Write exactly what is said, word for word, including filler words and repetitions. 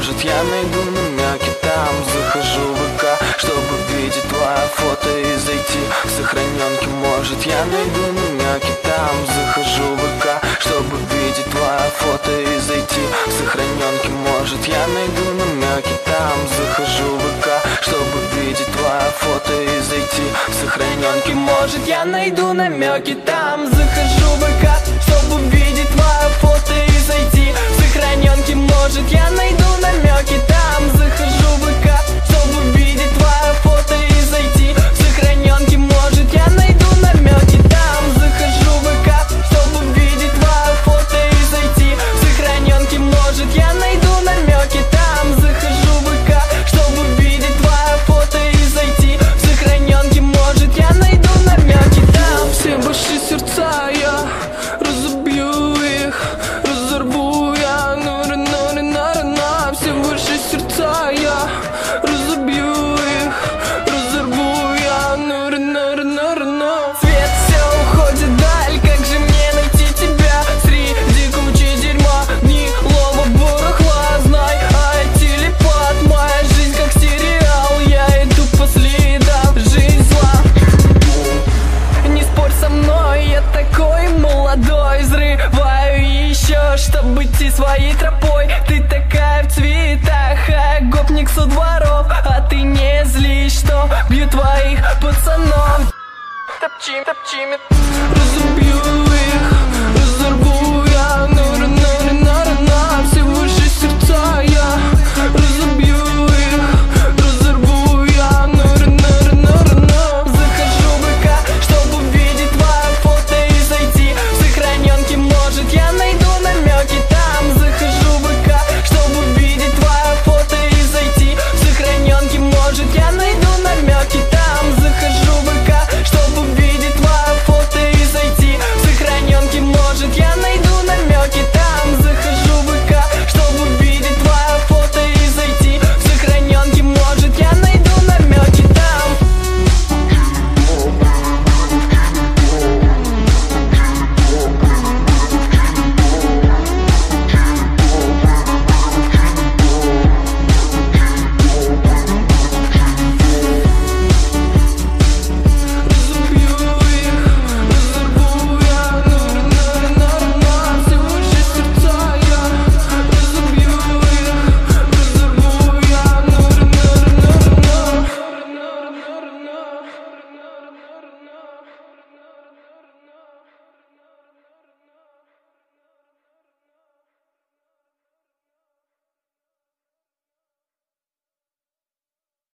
может я найду намеки там. Захожу в ВК, чтобы видеть твое фото и зайти в сохраненки. Может я найду намеки там. Захожу в ВК, чтобы видеть твое фото и зайти в сохраненки. Может я найду намеки там. Захожу в ВК, чтобы видеть твое фото и зайти в сохраненки. Может я найду намеки там. Захожу в ВК, чтобы видеть твое фото и зайти в сохраненки. Может я найду намеки там. Захожу в ВК, чтобы видеть твое фото и зайти в сохраненки. Может я найду намеки там. Захожу в ВК, чтобы видеть твое фото и зайти в сохраненки. Может я найду намеки там. Захожу в ВК, чтобы видеть твое фото и зайти в сохраненки. Может я найду намеки там. Все ваши сердца я разобью их, разорву я, нури, нури, нара, на. Все ваши сердца я разобью их, разорву я, нури, нури, нара, на. Свет все уходит вдаль, как же мне найти тебя среди кучи дерьма, гнилого барахла? Знай, а я телепат, моя жизнь как сериал, я иду по следам, жизнь зла. Не спорь со мной, я такой молодой, взрываю еще, чтобы идти своей тропой. Ты такая в цветах, а гопник со дворов, а ты не злишь, что бью твоих пацанов. Топчи, топчи, разубью их.